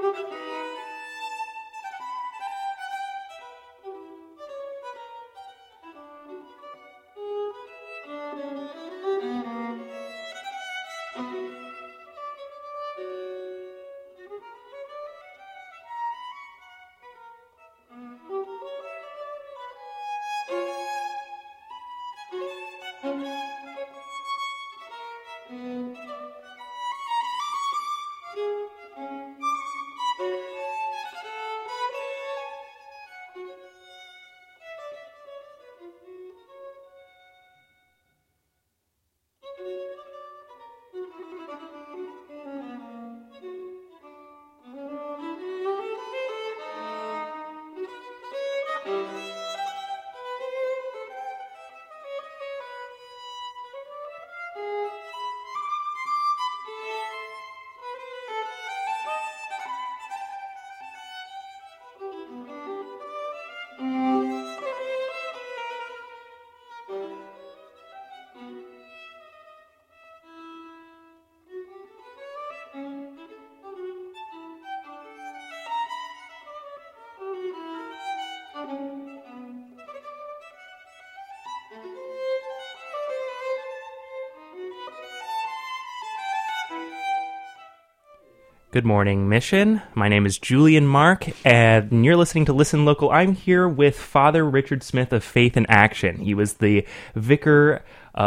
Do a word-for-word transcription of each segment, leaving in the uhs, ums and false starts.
Good morning, Mission. My name is Julian Mark, and you're listening to Listen Local. I'm here with Father Richard Smith of Faith in Action. He was the vicar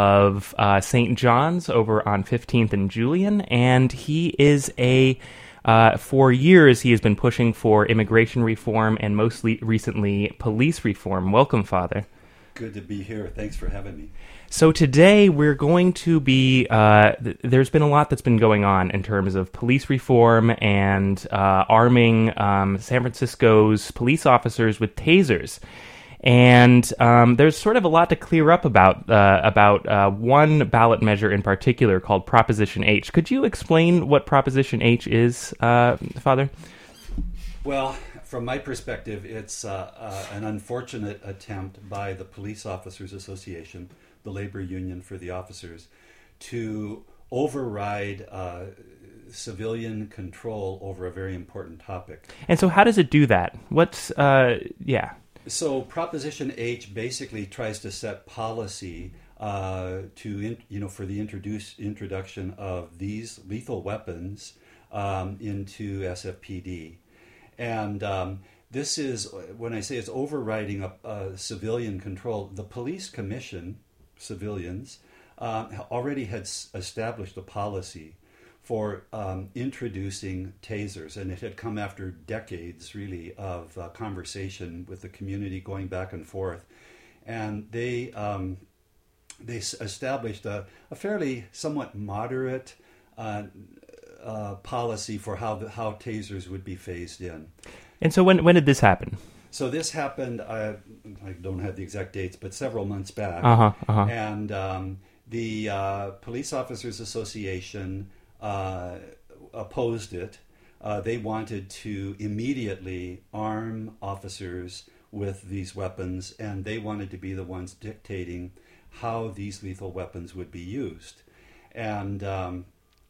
of uh, Saint John's over on fifteenth and Julian, and he is a, uh, for years, he has been pushing for immigration reform and mostly recently police reform. Welcome, Father. Good to be here. Thanks for having me. So today we're going to be, uh, th- there's been a lot that's been going on in terms of police reform and uh, arming um, San Francisco's police officers with tasers. And um, there's sort of a lot to clear up about uh, about uh, one ballot measure in particular called Proposition H. Could you explain what Proposition H is, uh, Father? Well, from my perspective, it's uh, uh, an unfortunate attempt by the Police Officers Association, the labor union for the officers, to override uh, civilian control over a very important topic. And so how does it do that? What's, uh, yeah. So Proposition H basically tries to set policy uh, to, in, you know, for the introduce, introduction of these lethal weapons um, into S F P D. And um, this is, when I say it's overriding a, a civilian control, the police commission, civilians, um, already had s- established a policy for um, introducing tasers, and it had come after decades, really, of uh, conversation with the community going back and forth. And they um, they s- established a, a fairly somewhat moderate uh, uh, policy for how the, how tasers would be phased in. And so when when did this happen? So this happened, I, I don't have the exact dates, but several months back. Uh-huh, uh-huh. And um, the uh, Police Officers Association uh, opposed it. Uh, they wanted to immediately arm officers with these weapons, and they wanted to be the ones dictating how these lethal weapons would be used. And um,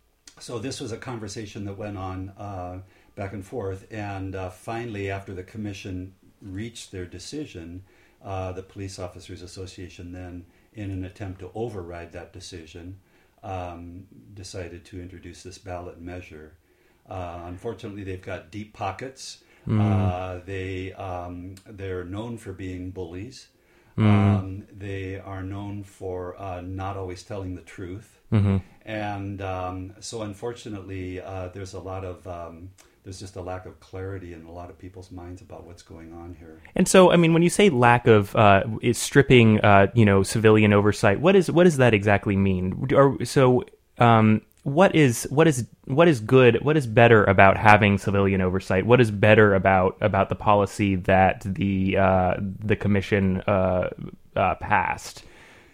so this was a conversation that went on uh, back and forth, and uh, finally, after the commission reached their decision, uh, the Police Officers Association then, in an attempt to override that decision, um, decided to introduce this ballot measure. Uh, unfortunately, they've got deep pockets. Mm. Uh, they, um, they're known for being bullies. Mm. Um, they are known for uh, not always telling the truth. Mm-hmm. And um, so unfortunately, uh, there's a lot of... Um, There's just a lack of clarity in a lot of people's minds about what's going on here. And so, I mean, when you say lack of uh, is stripping, uh, you know, civilian oversight, what is what does that exactly mean? Or, so, um, what is what is what is good? What is better about having civilian oversight? What is better about about the policy that the uh, the commission uh, uh, passed?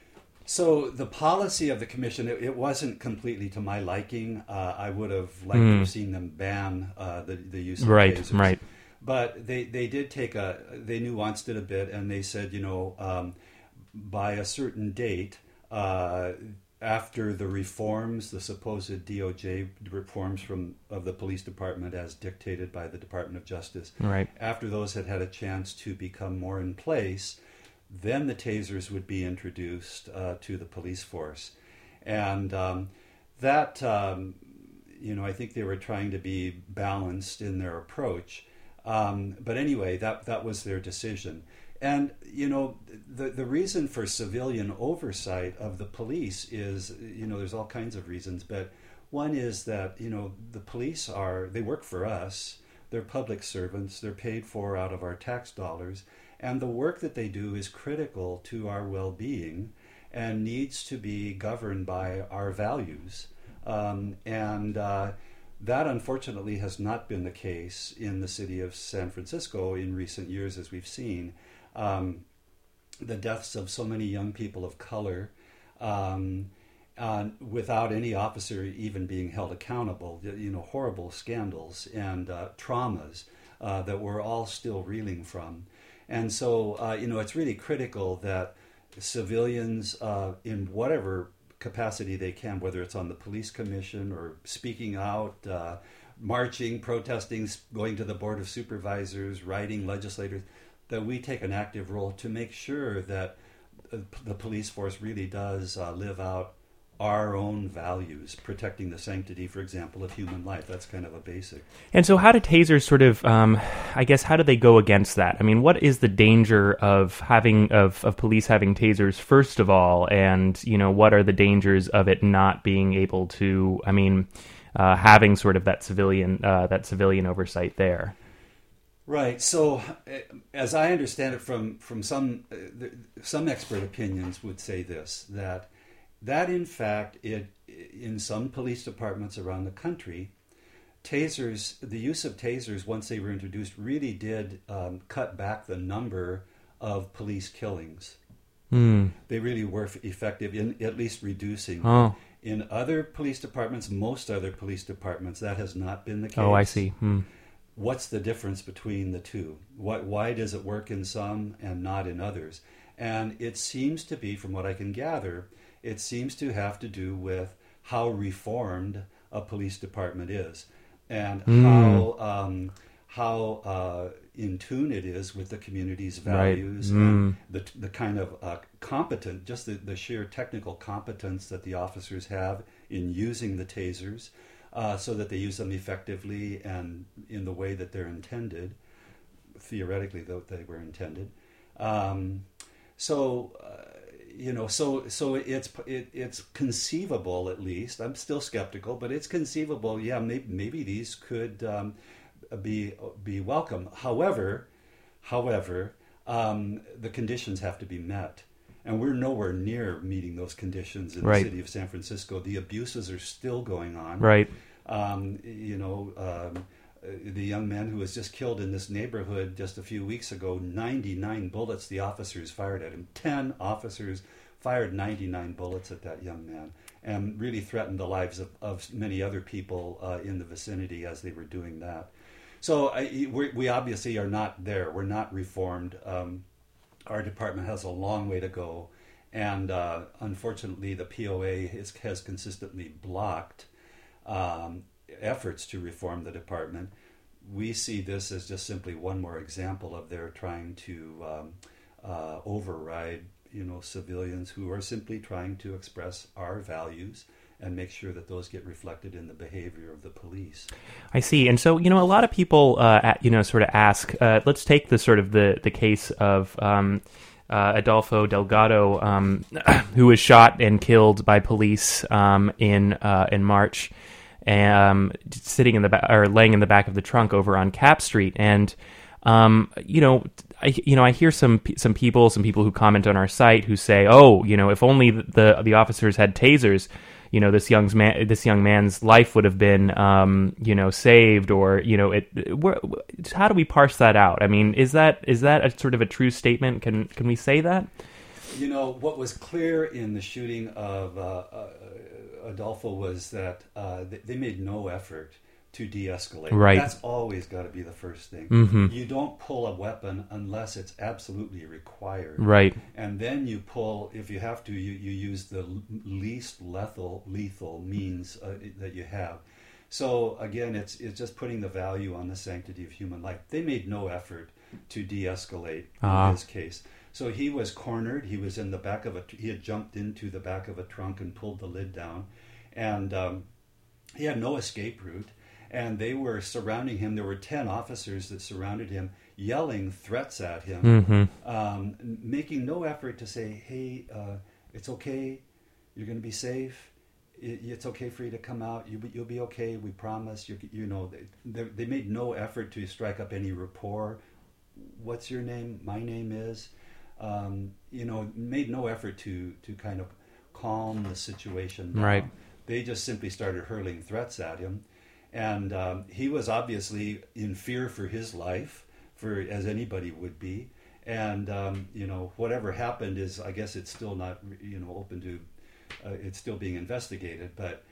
So the policy of the commission, it, it wasn't completely to my liking. Uh, I would have liked mm. to have seen them ban uh, the, the use of right, tasers. Right, right. But they, they did take a, they nuanced it a bit, and they said, you know, um, by a certain date, uh, after the reforms, the supposed D O J reforms from of the police department as dictated by the Department of Justice, right. after those had had a chance to become more in place, then the tasers would be introduced uh, to the police force. And um, that, um, you know, I think they were trying to be balanced in their approach. Um, but anyway, that, that was their decision. And, you know, the, the reason for civilian oversight of the police is, you know, there's all kinds of reasons. But one is that, you know, the police are, they work for us. They're public servants. They're paid for out of our tax dollars. And the work that they do is critical to our well-being and needs to be governed by our values. Um, and uh, that, unfortunately, has not been the case in the city of San Francisco in recent years, as we've seen. Um, the deaths of so many young people of color um, uh, without any officer even being held accountable, you know, horrible scandals and uh, traumas uh, that we're all still reeling from. And so, uh, you know, it's really critical that civilians, uh, in whatever capacity they can, whether it's on the police commission or speaking out, uh, marching, protesting, going to the Board of Supervisors, writing legislators, that we take an active role to make sure that the police force really does uh, live out our own values, protecting the sanctity, for example, of human life. That's kind of a basic. And so how do tasers sort of, um, I guess, how do they go against that? I mean, what is the danger of having, of, of police having tasers, first of all, and, you know, what are the dangers of it not being able to, I mean, uh, having sort of that civilian, uh, that civilian oversight there? Right. So, as I understand it from, from some, uh, some expert opinions would say this, that That, in fact, it, in some police departments around the country, tasers, the use of tasers, once they were introduced, really did um, cut back the number of police killings. Mm. They really were effective in at least reducing. Oh. In other police departments, most other police departments, that has not been the case. Oh, I see. Hmm. What's the difference between the two? What, why does it work in some and not in others? And it seems to be, from what I can gather, it seems to have to do with how reformed a police department is and mm. how um, how uh, in tune it is with the community's values, right. and mm. the the kind of uh, competent, just the, the sheer technical competence that the officers have in using the tasers, uh, so that they use them effectively and in the way that they're intended, theoretically, though they were intended. Um, so. Uh, You know, so so it's it, it's conceivable, at least. I'm still skeptical, but it's conceivable. Yeah, maybe, maybe these could um, be be welcome. However, however, um, the conditions have to be met, and we're nowhere near meeting those conditions in right. the city of San Francisco. The abuses are still going on. Right. Um, you know. Um, The young man who was just killed in this neighborhood just a few weeks ago, ninety-nine bullets the officers fired at him. Ten officers fired ninety-nine bullets at that young man and really threatened the lives of, of many other people uh, in the vicinity as they were doing that. So I, we, we obviously are not there. We're not reformed. Um, our department has a long way to go. And uh, unfortunately, the P O A is, has consistently blocked um, efforts to reform the department. We see this as just simply one more example of their trying to um, uh, override, you know, civilians who are simply trying to express our values and make sure that those get reflected in the behavior of the police. I see. And so, you know, a lot of people, uh, at, you know, sort of ask, uh, let's take the sort of the, the case of um, uh, Adolfo Delgado, um, who was shot and killed by police um, in uh, in March. Um, sitting in the back or laying in the back of the trunk over on Cap Street, and um, you know, I you know I hear some some people, some people who comment on our site who say, oh, you know, if only the the officers had tasers, you know, this young man this young man's life would have been um, you know saved, or you know, it. Where, how do we parse that out? I mean, is that is that a sort of a true statement? Can can we say that? You know, what was clear in the shooting of uh, uh, Adolfo was that uh, they made no effort to de-escalate. Right. That's always got to be the first thing. Mm-hmm. You don't pull a weapon unless it's absolutely required. Right. And then you pull, if you have to, you, you use the least lethal lethal means uh, that you have. So again, it's it's just putting the value on the sanctity of human life. They made no effort to de-escalate in Ah. his case. So he was cornered. He was in the back of a. He had jumped into the back of a trunk and pulled the lid down, and um, he had no escape route. And they were surrounding him. There were ten officers that surrounded him, yelling threats at him, Mm-hmm. um, making no effort to say, "Hey, uh, it's okay. You're going to be safe. It, it's okay for you to come out. You, you'll be okay. We promise." You, you know, they, they made no effort to strike up any rapport. What's your name? My name is. Um, you know, made no effort to to kind of calm the situation down. Right. They just simply started hurling threats at him, and um, he was obviously in fear for his life, for as anybody would be. And um, you know, whatever happened is, I guess it's still not, you know, open to. Uh, it's still being investigated, but.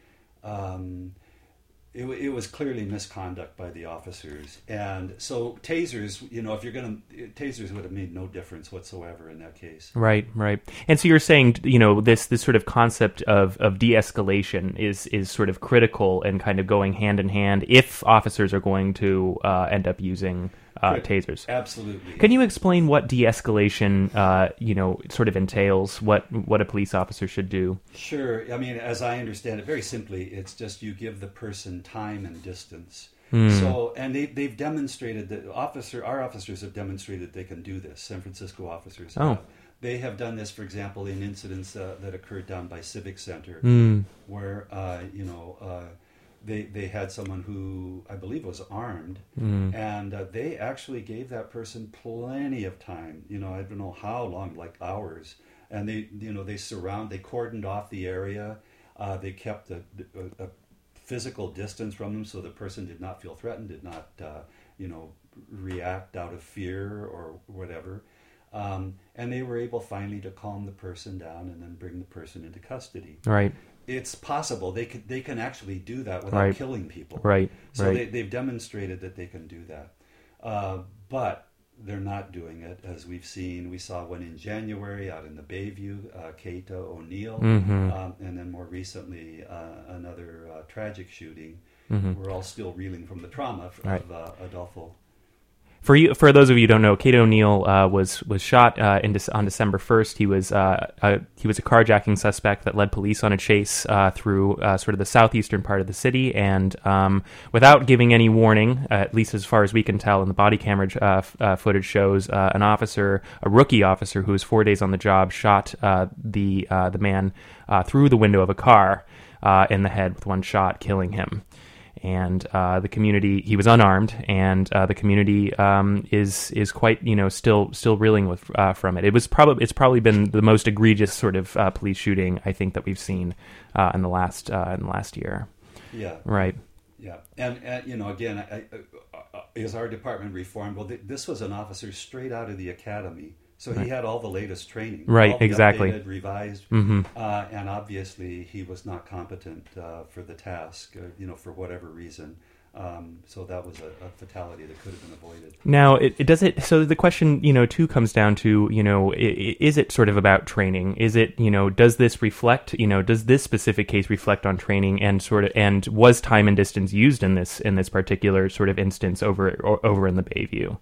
Um, It, it was clearly misconduct by the officers, and so tasers. You know, if you're going to tasers would have made no difference whatsoever in that case. Right, right. And so you're saying, you know, this this sort of concept of, of de-escalation is is sort of critical and kind of going hand in hand if officers are going to uh, end up using uh, Right. tasers. Absolutely. Can you explain what de-escalation, uh, you know, sort of entails? What what a police officer should do? Sure. I mean, as I understand it, very simply, it's just you give the person time and distance. Hmm. So, and they they've demonstrated that officer our officers have demonstrated they can do this. San Francisco officers. Oh. have. They have done this, for example, in incidents uh, that occurred down by Civic Center, Mm. where uh, you know uh, they they had someone who I believe was armed, Mm. and uh, they actually gave that person plenty of time. You know, I don't know how long, like hours, and they you know they surround, they cordoned off the area. Uh, they kept a, a, a physical distance from them, so the person did not feel threatened, did not uh, you know react out of fear or whatever. Um, and they were able finally to calm the person down and then bring the person into custody. Right, It's possible they can they can actually do that without Right. killing people. right, So right. they, they've demonstrated that they can do that, uh, but they're not doing it, as we've seen. We saw one in January out in the Bayview, uh, Keita O'Neill, Mhm. um, and then more recently uh, another uh, tragic shooting. Mhm. We're all still reeling from the trauma of Right. uh, Adolfo. For you, for those of you who don't know, Kate O'Neill uh, was was shot uh, in De- on December first. He was uh, a, he was a carjacking suspect that led police on a chase uh, through uh, sort of the southeastern part of the city, and um, without giving any warning, uh, at least as far as we can tell, and the body camera uh, f- uh, footage shows, uh, an officer, a rookie officer who was four days on the job, shot uh, the uh, the man uh, through the window of a car uh, in the head with one shot, killing him. And uh, the community, he was unarmed, and uh, the community um, is is quite, you know, still still reeling with uh, from it. It was probably it's probably been the most egregious sort of uh, police shooting I think that we've seen uh, in the last uh, in the last year. Yeah. Right. Yeah, and, and you know, again, I, I, is our department reformed? Well, th- this was an officer straight out of the academy, so Right. he had all the latest training, Right, all the exactly. updated, revised, hmm uh, and obviously he was not competent uh, for the task, uh, you know, for whatever reason. Um, so that was a, a fatality that could have been avoided. Now, it, it does it. So the question, you know, too, comes down to, you know, i- i- is it sort of about training? Is it, you know, does this reflect, you know, does this specific case reflect on training, and sort of, and was time and distance used in this in this particular sort of instance over or, over in the Bayview?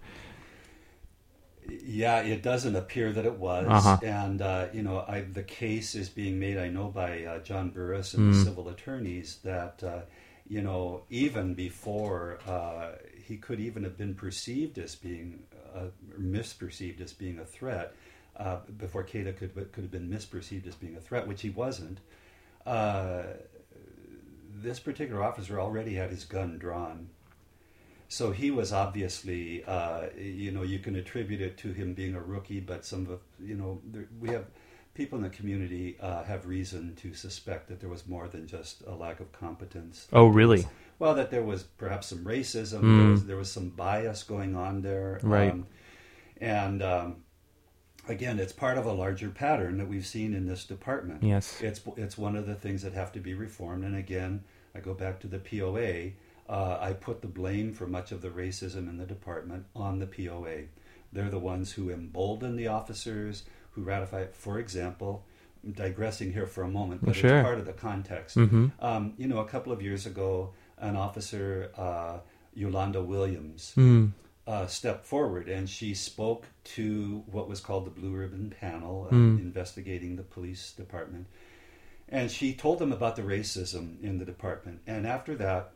Yeah, it doesn't appear that it was, Uh-huh. and uh, you know, I, the case is being made, I know, by uh, John Burris and the Mm. civil attorneys that, uh, you know, even before uh, he could even have been perceived as being, uh, or misperceived as being a threat, uh, before Keita could could have been misperceived as being a threat, which he wasn't. Uh, this particular officer already had his gun drawn. So he was obviously, uh, you know, you can attribute it to him being a rookie, but some of, you know, there, we have people in the community uh, have reason to suspect that there was more than just a lack of competence. Oh, really? Well, that there was perhaps some racism, Mm. there was there was some bias going on there, Right. Um, and um, again, it's part of a larger pattern that we've seen in this department. Yes. It's it's one of the things that have to be reformed, and again, I go back to the P O A. uh, I put the blame for much of the racism in the department on the P O A. They're the ones who embolden the officers, who ratify it. For example, I'm digressing here for a moment, but Sure. it's part of the context. Mm-hmm. Um, you know, a couple of years ago, an officer, uh, Yolanda Williams, Mm. uh, stepped forward, and she spoke to what was called the Blue Ribbon Panel, uh, Mm. investigating the police department. And she told them about the racism in the department. And after that,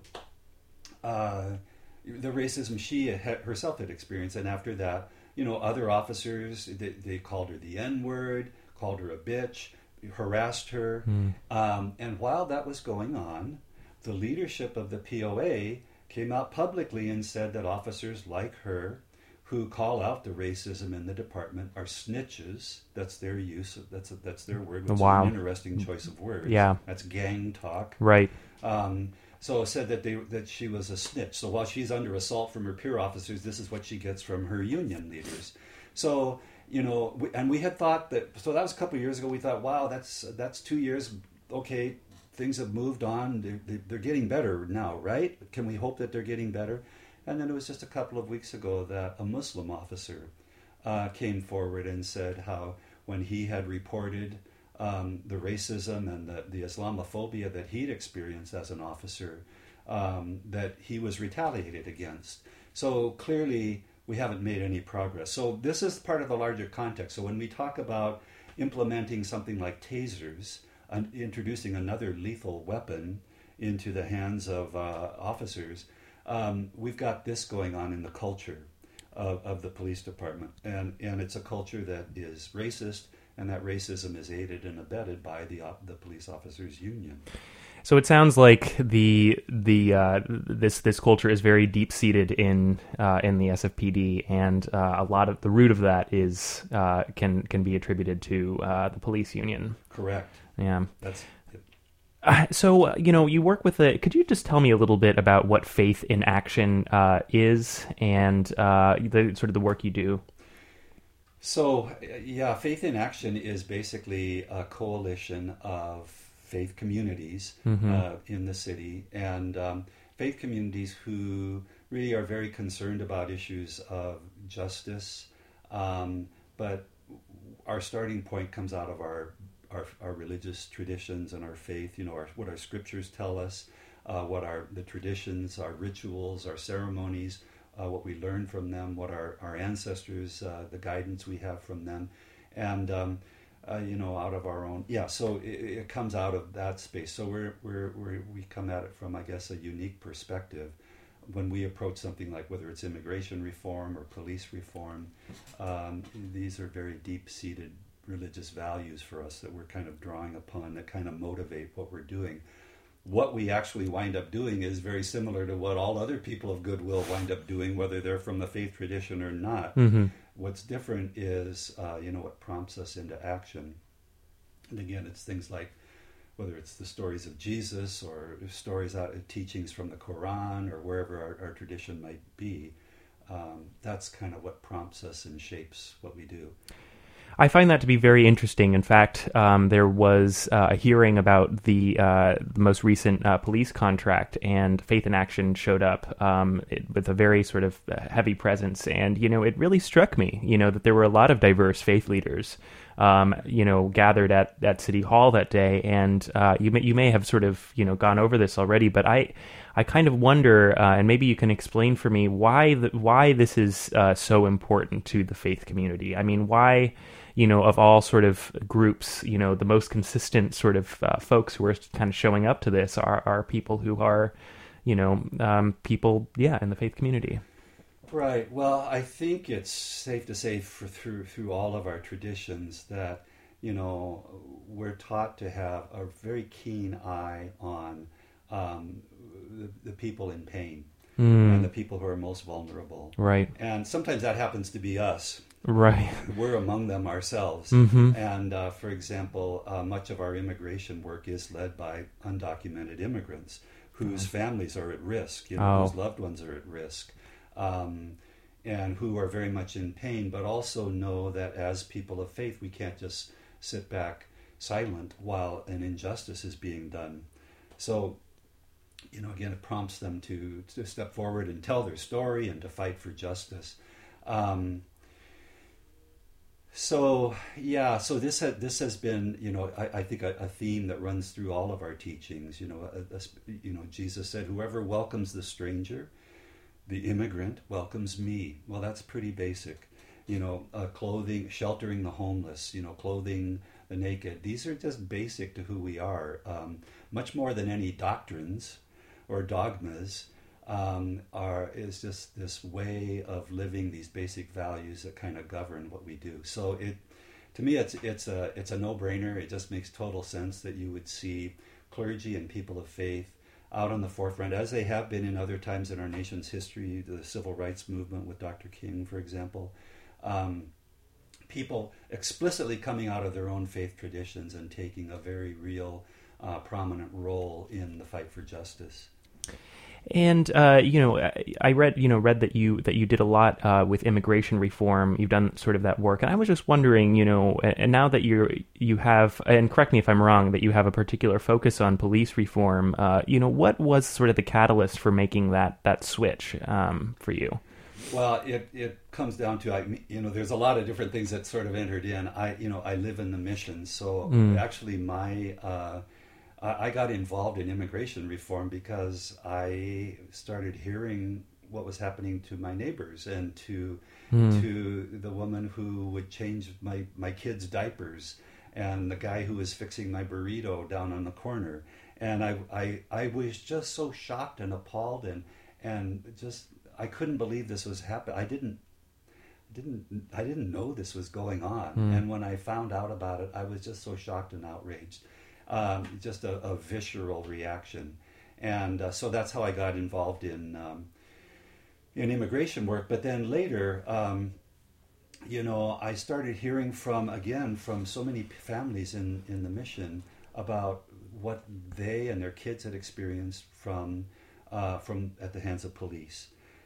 uh, the racism she had, herself had experienced. And after that, you know, other officers, they, they called her the N-word, called her a bitch, harassed her. Mm. Um, and while that was going on, the leadership of the P O A came out publicly and said that officers like her who call out the racism in the department are snitches. That's their use. Of, that's that's their word. Which Wow. is an interesting choice of words. Yeah. That's gang talk. Right. Um, so it said that they that she was a snitch. So while she's under assault from her peer officers, this is what she gets from her union leaders. So you know, we, and we had thought that. So that was a couple of years ago. We thought, wow, that's that's two years. Okay, things have moved on. They're, they're getting better now, right? Can we hope that they're getting better? And then it was just a couple of weeks ago that a Muslim officer uh, came forward and said how when he had reported um, the racism and the, the Islamophobia that he'd experienced as an officer, um, that he was retaliated against. So clearly we haven't made any progress. So this is part of the larger context. So when we talk about implementing something like tasers, uh, introducing another lethal weapon into the hands of uh, officers, Um, we've got this going on in the culture of, of the police department, and, and it's a culture that is racist, and that racism is aided and abetted by the op- the police officers union. So it sounds like the the uh, this this culture is very deep seated in uh, in the S F P D, and uh, a lot of the root of that is uh, can can be attributed to uh, the police union. Correct. Yeah. That's Uh, so, uh, you know, you work with a, could you just tell me a little bit about what Faith in Action uh, is and uh, the sort of the work you do? So, yeah, Faith in Action is basically a coalition of faith communities Mm-hmm. uh, in the city, and um, faith communities who really are very concerned about issues of justice, um, but our starting point comes out of our Our, our religious traditions and our faith, you know, our, what our scriptures tell us, uh, what our the traditions, our rituals, our ceremonies, uh, what we learn from them, what our, our ancestors, uh, the guidance we have from them, and um, uh, you know, out of our own, yeah. So it, it comes out of that space. So we're we're, we're we come at it from, I guess, a unique perspective when we approach something like whether it's immigration reform or police reform. Um, these are very deep-seated religious values for us that we're kind of drawing upon that kind of motivate what we're doing. What we actually wind up doing is very similar to what all other people of goodwill wind up doing, whether they're from the faith tradition or not. Mm-hmm. What's different is, uh, you know, what prompts us into action. And again, it's things like whether it's the stories of Jesus or stories out of teachings from the Quran or wherever our, our tradition might be. Um, that's kind of what prompts us and shapes what we do. I find that to be very interesting. In fact, um, there was uh, a hearing about the, uh, the most recent uh, police contract, and Faith in Action showed up um, it, with a very sort of heavy presence. And, you know, it really struck me, you know, that there were a lot of diverse faith leaders, um, you know, gathered at, at City Hall that day. And uh, you may, you may have sort of, you know, gone over this already, but I... I kind of wonder, uh, and maybe you can explain for me why the, why this is uh, so important to the faith community. I mean, why, you know, of all sort of groups, you know, the most consistent sort of uh, folks who are kind of showing up to this are, are people who are, you know, um, people, yeah, in the faith community. Right. Well, I think it's safe to say for, through through all of our traditions that, you know, we're taught to have a very keen eye on um, the, the people in pain mm. and the people who are most vulnerable. Right. And sometimes that happens to be us. Right. We're among them ourselves. Mm-hmm. And uh, for example, uh, much of our immigration work is led by undocumented immigrants whose mm. families are at risk, you know, oh. whose loved ones are at risk, um, and who are very much in pain, but also know that as people of faith, we can't just sit back silent while an injustice is being done. So you know, again, it prompts them to, to step forward and tell their story and to fight for justice. Um, so yeah, so this ha- this has been, you know, I, I think a, a theme that runs through all of our teachings. You know, a, a, you know, Jesus said, "Whoever welcomes the stranger, the immigrant, welcomes me." Well, that's pretty basic. You know, uh, clothing, sheltering the homeless. You know, clothing the naked. These are just basic to who we are. Um, much more than any doctrines or dogmas. Um, are is just this way of living, these basic values that kind of govern what we do. So it, to me, it's it's a it's a no-brainer. It just makes total sense that you would see clergy and people of faith out on the forefront, as they have been in other times in our nation's history. The civil rights movement with Doctor King, for example, um, people explicitly coming out of their own faith traditions and taking a very real, uh, prominent role in the fight for justice. And uh, you know, I read you know read that you that you did a lot uh, with immigration reform. You've done sort of that work, and I was just wondering, you know, and now that you're you have, and correct me if I'm wrong, that you have a particular focus on police reform. Uh, you know, what was sort of the catalyst for making that that switch um, for you? Well, it, it comes down to, I, you know, there's a lot of different things that sort of entered in. I, you know, I live in the mission, so mm. actually my. Uh, I got involved in immigration reform because I started hearing what was happening to my neighbors and to mm. to the woman who would change my, my kids' diapers and the guy who was fixing my burrito down on the corner. And I, I, I was just so shocked and appalled and and just I couldn't believe this was happening. I didn't didn't I didn't know this was going on. Mm. And when I found out about it, I was just so shocked and outraged. Um, just a, a visceral reaction, and uh, so that's how I got involved in um, in immigration work. But then later, um, you know, I started hearing from again from so many families in, in the mission about what they and their kids had experienced from uh, from at the hands of police.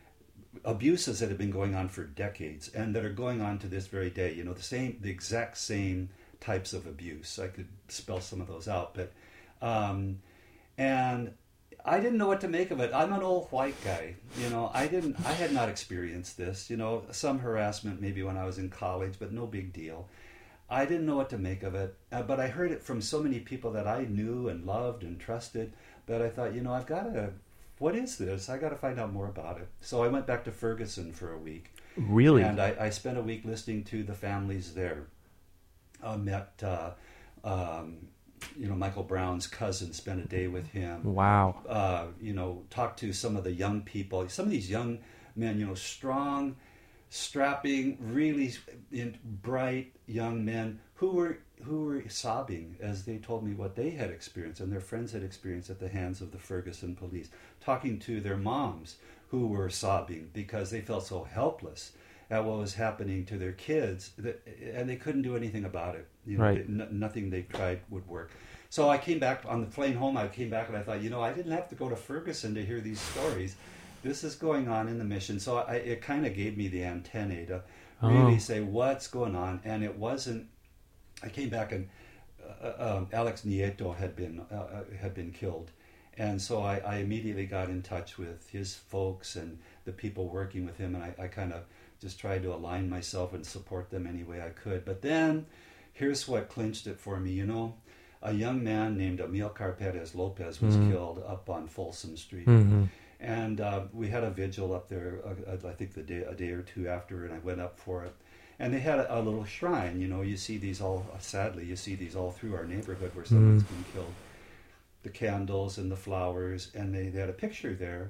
Abuses that have been going on for decades and that are going on to this very day. You know, the same, the exact same types of abuse. I could spell some of those out, but um, and I didn't know what to make of it. I'm an old white guy, you know. I didn't. I had not experienced this, you know. Some harassment maybe when I was in college, but no big deal. I didn't know what to make of it, uh, but I heard it from so many people that I knew and loved and trusted that I thought, you know, I've got to. What is this? I got to find out more about it. So I went back to Ferguson for a week. Really? And I, I spent a week listening to the families there. Uh, met, uh, um, you know, Michael Brown's cousin, spent a day with him. Wow. Uh, you know, talked to some of the young people. Some of these young men, you know, strong, strapping, really in, bright young men who were who were sobbing as they told me what they had experienced and their friends had experienced at the hands of the Ferguson police. Talking to their moms who were sobbing because they felt so helpless at what was happening to their kids, that, and they couldn't do anything about it. You know, right. they, n- nothing they tried would work. So I came back on the plane home. I came back and I thought, you know, I didn't have to go to Ferguson to hear these stories. This is going on in the mission. So I, it kind of gave me the antennae to oh. really say what's going on. And it wasn't. I came back and uh, um, Alex Nieto had been uh, had been killed, and so I, I immediately got in touch with his folks and the people working with him, and I, I kind of. Just tried to align myself and support them any way I could. But then, here's what clinched it for me. You know, a young man named Amilcar Perez Lopez was mm-hmm. killed up on Folsom Street. Mm-hmm. And uh, we had a vigil up there, uh, I think the day, a day or two after, and I went up for it. And they had a, a little shrine. You know, you see these all, uh, sadly, you see these all through our neighborhood where someone's mm-hmm. been killed. The candles and the flowers, and they, they had a picture there.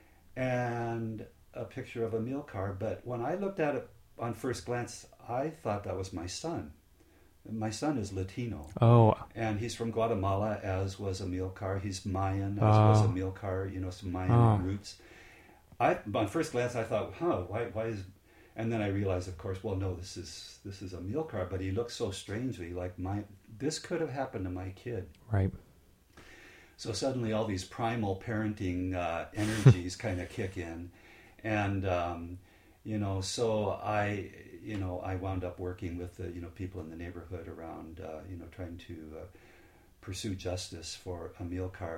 And a picture of Amilcar, but when I looked at it on first glance, I thought that was my son. My son is Latino. Oh. And he's from Guatemala, as was Amilcar. He's Mayan, as oh. was Amilcar, you know, some Mayan oh. roots. I, on first glance, I thought, huh, why, why is... And then I realized, of course, well, no, this is this is Amilcar, but he looks so strangely like my... This could have happened to my kid. Right. So suddenly all these primal parenting uh, energies kind of kick in. And, um, you know, so I, you know, I wound up working with the, you know, people in the neighborhood around, uh, you know, trying to uh, pursue justice for Amilcar.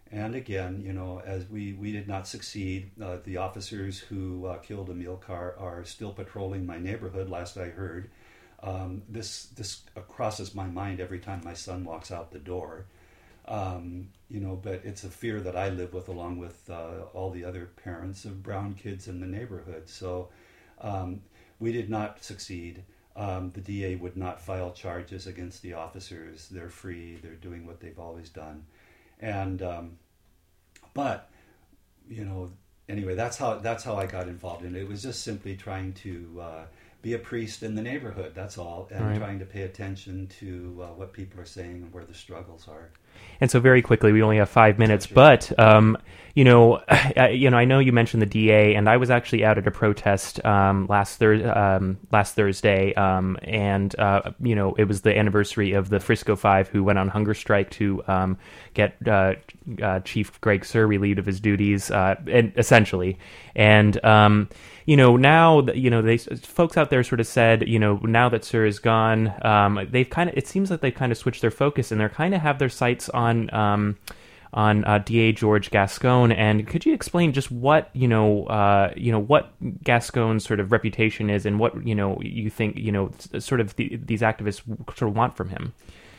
And again, you know, as we, we did not succeed, uh, the officers who uh, killed Amilcar are still patrolling my neighborhood, last I heard. Um, this this crosses my mind every time my son walks out the door. Um, you know, but it's a fear that I live with along with uh, all the other parents of brown kids in the neighborhood. So um, we did not succeed. Um, the D A would not file charges against the officers. They're free. They're doing what they've always done. And um, but you know, anyway, that's how that's how I got involved in it. It was just simply trying to uh, be a priest in the neighborhood. That's all, and right. trying to pay attention to uh, what people are saying and where the struggles are. And so, very quickly, we only have five minutes, Sure. but um, you know, I, you know, I know you mentioned the D A, and I was actually out at a protest um, last Thur- um, last Thursday, um, and uh, you know, it was the anniversary of the Frisco Five, who went on hunger strike to um, get uh, uh, Chief Greg Suhr relieved of his duties, uh, and essentially, and. Um, You know, now, you know, they folks out there sort of said, you know, now that Suhr is gone, um, they've kind of, it seems like they've kind of switched their focus, and they're kind of have their sights on um, on uh, D A George Gascon. And could you explain just what, you know, uh, you know, what Gascon's sort of reputation is, and what, you know, you think, you know, sort of the, these activists sort of want from him?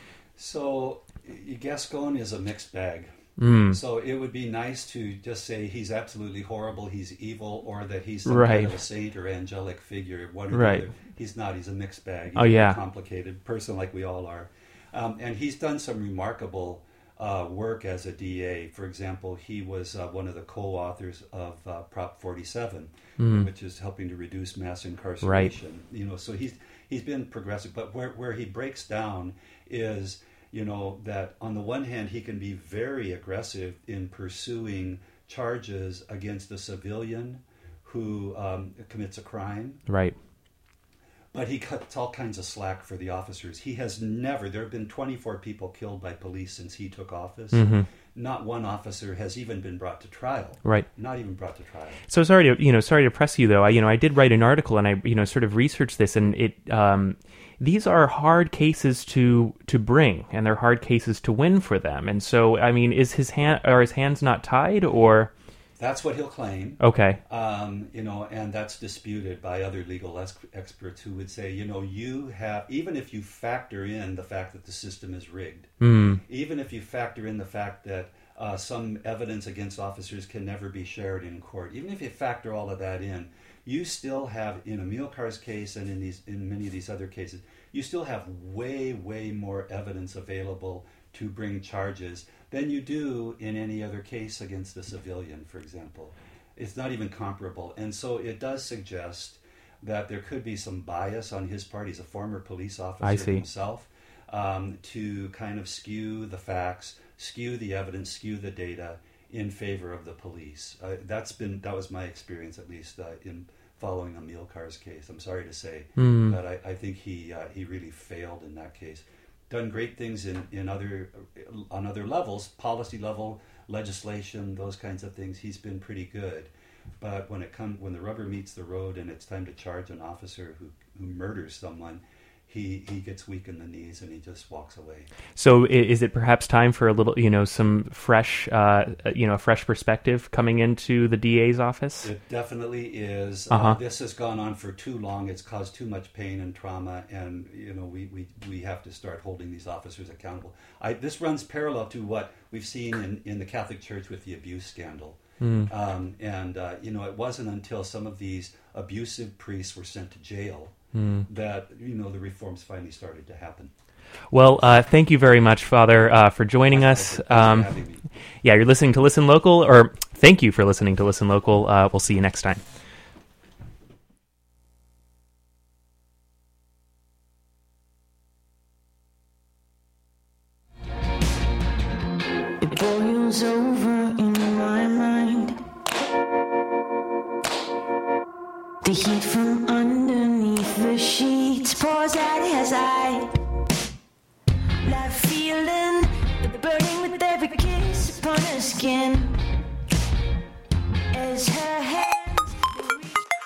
So Gascon is a mixed bag. Mm. So it would be nice to just say he's absolutely horrible, he's evil, or that he's some Right. kind of a saint or angelic figure. One or Right. the other. He's not. He's a mixed bag. He's Oh, yeah. a complicated person like we all are. Um, and he's done some remarkable uh, work as a D A. For example, he was uh, one of the co-authors of uh, Prop forty-seven, Mm. which is helping to reduce mass incarceration. You know, so he's he's been progressive. But where where he breaks down is, you know, that on the one hand, he can be very aggressive in pursuing charges against a civilian who um, commits a crime. Right. But he cuts all kinds of slack for the officers. He has never, there have been twenty-four people killed by police since he took office. Mm-hmm. Not one officer has even been brought to trial. Right. Not even brought to trial. So sorry to, you know, sorry to press you though. I, you know, I did write an article, and I, you know, sort of researched this, and it, um, these are hard cases to to bring, and they're hard cases to win for them. And so, I mean, is his hand, are his hands not tied, or? That's what he'll claim. Okay. Um, you know, and that's disputed by other legal ex- experts who would say, you know, you have, even if you factor in the fact that the system is rigged, Mm. even if you factor in the fact that uh, some evidence against officers can never be shared in court, even if you factor all of that in, you still have, in Amilcar's case and in these, in many of these other cases, you still have way, way more evidence available to bring charges than you do in any other case against a civilian, for example. It's not even comparable. And so it does suggest that there could be some bias on his part. He's a former police officer I see. himself, um, to kind of skew the facts, skew the evidence, skew the data in favor of the police. Uh, that's been, that was my experience, at least, uh, in following Amilcar's case. I'm sorry to say, Mm. but I, I think he uh, he really failed in that case. Done great things in, in other on other levels, policy level, legislation, those kinds of things. He's been pretty good, but when it comes when the rubber meets the road and it's time to charge an officer who, who murders someone, he he gets weak in the knees and he just walks away. So i- is it perhaps time for a little, you know, some fresh, uh, you know, a fresh perspective coming into the D A's office? It definitely is. Uh-huh. Uh, this has gone on for too long. It's caused too much pain and trauma, and you know we, we, we have to start holding these officers accountable. I, this runs parallel to what we've seen in, in the Catholic Church with the abuse scandal. Mm. Um, and uh, you know, it wasn't until some of these abusive priests were sent to jail Mm. that you know the reforms finally started to happen. Well, uh, thank you very much, Father, uh, for joining us. Thanks for Um, having me. yeah, you're listening to Listen Local, or thank you for listening to Listen Local. Uh, we'll see you next time. It boils over in my mind. The heat from underneath the sheets pours out as I lie feeling the burning with every kiss upon her skin as her hair